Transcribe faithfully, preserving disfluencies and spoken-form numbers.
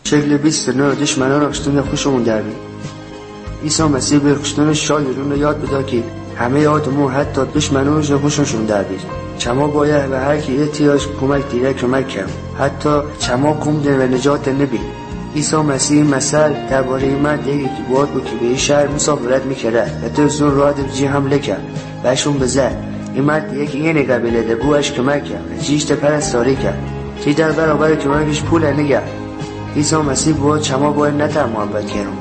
شکل بیست و نه دشمنان را کشتن خوشمون دردی. عیسی مسیح به کشتن شایرون را یاد بده که همه آدمو حتی دشمنان را خوششون دردی. چما باید به هر کی احتیاج کمک دیره کمک کرد، حتی چما کم ده و نجات نبی. عیسی مسیح مثل درباره مردی که بود بود که به این شهر مسافرت میکرد و تو زون راه دفجی حمله کرد بهشون بزد. این مرد یکی اینه قبیله ده بوش کمک کرد، جیش ده پرستاری کرد، چی در برابر کمکش پول نگرد. عیسی مسیح بود چما باید نتر محبت کرد،